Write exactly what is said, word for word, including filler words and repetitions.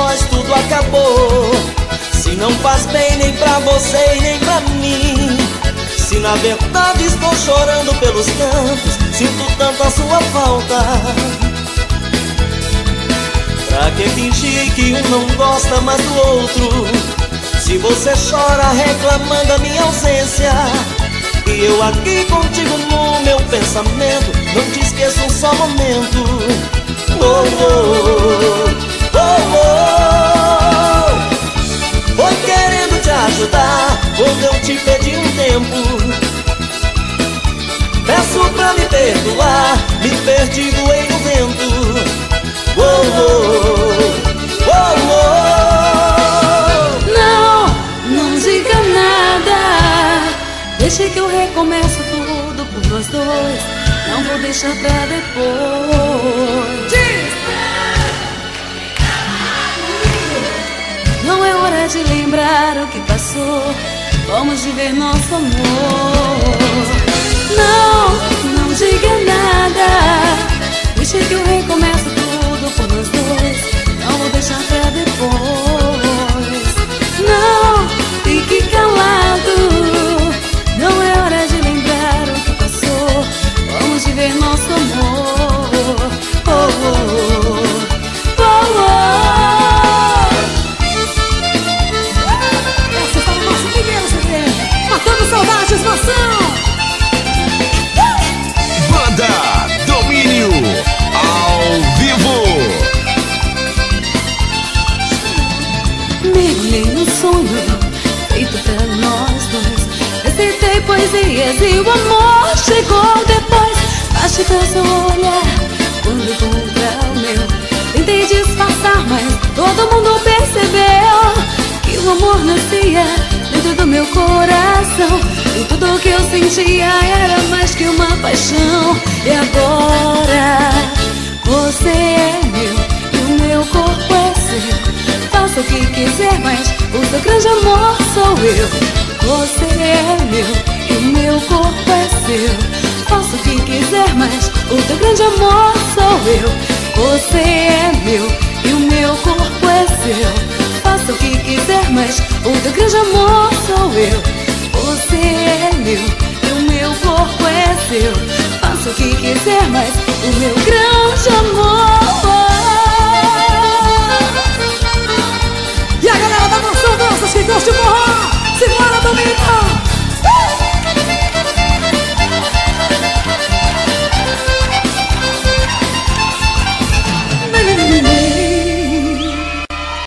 nós tudo acabou. Se não faz bem nem pra você e nem pra mim, se na verdade estou chorando pelos cantos, sinto tanto a sua falta. Pra que fingir que um não gosta mais do outro, se você chora reclamando a minha ausência, e eu aqui contigo no meu pensamento, não te esqueço um só momento. Oh, oh, oh, oh. Foi querendo te ajudar quando eu te pedi um tempo. Peço pra me perdoar, me perdi, voei no vento. Oh, oh, oh, oh. Não, não diga nada, deixe que eu recomeço tudo por nós dois. Não vou deixar pra depois. Diz! Não é hora de lembrar o que passou, vamos viver nosso amor. Não, não diga nada, deixe que eu recomeço tudo por nós dois. Não vou deixar pra depois. Não, fique calado, não é hora de lembrar o que passou, vamos viver nosso amor. Oh, oh, oh, oh, oh. Essa está no nosso primeiro C D, Matando Saudades, Mação. Banda Domínio ao vivo. Mergulhei no sonho feito pra nós dois, recitei poesias e o amor chegou depois. Baixei pra seu olhar quando contra o meu, tentei disfarçar, mas todo mundo percebeu que o amor nascia dentro do meu coração, e tudo que eu sentia era mais que uma paixão. E agora você é meu e o meu corpo é seu. Faça o que quiser, mas o seu grande amor sou eu. Você é meu e o meu corpo é seu. Faça o que quiser, mas o teu grande amor sou eu. Você é meu e o meu corpo é seu. Faça o que quiser, mas o teu grande amor sou eu. Você é meu e o meu corpo é seu. Faça o que quiser, mas o meu grande